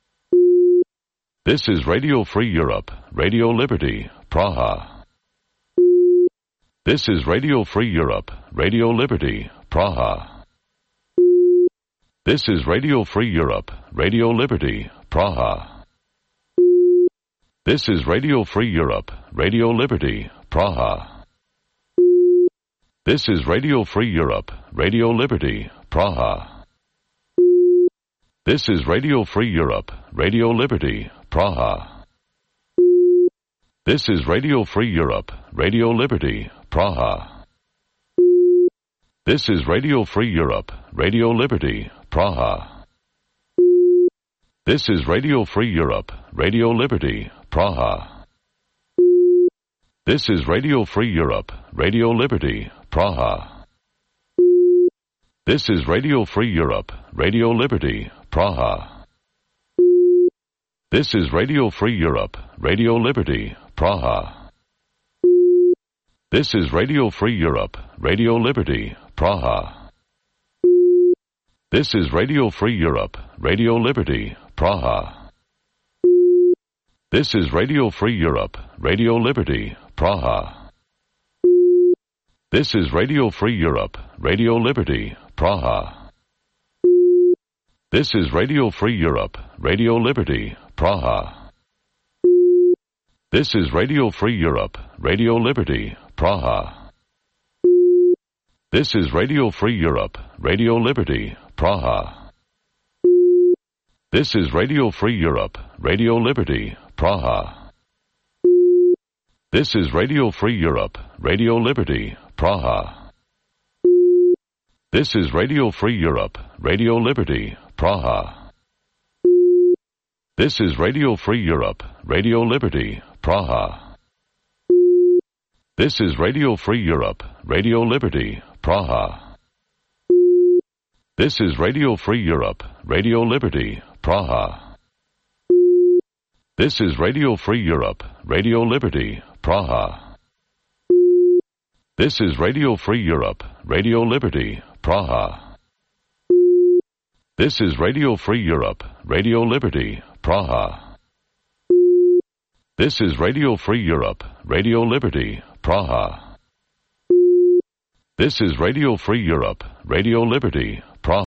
This is Radio Free Europe, Radio Liberty, Praha. This is Radio Free Europe, Radio Liberty, Praha. This is Radio Free Europe, Radio Liberty, Praha. This is Radio Free Europe, Radio Liberty, Praha. This is Radio Free Europe, Radio Liberty, Praha. This is Radio Free Europe, Radio Liberty, Praha. This is Radio Free Europe, Radio Liberty, Praha. This is Radio Free Europe, Radio Liberty, Praha. This is Radio Free Europe, Radio Liberty, Praha. This is Radio Free Europe, Radio Liberty, Praha. This is Radio Free Europe, Radio Liberty, Praha. This is Radio Free Europe, Radio Liberty, Praha. This is Radio Free Europe, Radio Liberty, Praha. This is Radio Free Europe, Radio Liberty, Praha. This is Radio Free Europe, Radio Liberty, Praha. This is Radio Free Europe, Radio Liberty, Praha. This is Radio Free Europe, Radio Liberty, Praha. This is Radio Free Europe, Radio Liberty, Praha. This is Radio Free Europe, Radio Liberty, Praha. This is Radio Free Europe, Radio Liberty, Praha. This is Radio Free Europe, Radio Liberty, Praha. This is Radio Free Europe, Radio Liberty, Praha. This is Radio Free Europe, Radio Liberty, Praha. This is Radio Free Europe, Radio Liberty, Praha. This is Radio Free Europe, Radio Liberty, Praha. This is Radio Free Europe, Radio Liberty, Praha. This is Radio Free Europe, Radio Liberty, Praha. This is Radio Free Europe, Radio Liberty, Praha. This is Radio Free Europe, Radio Liberty, Praha. This is Radio Free Europe, Radio Liberty,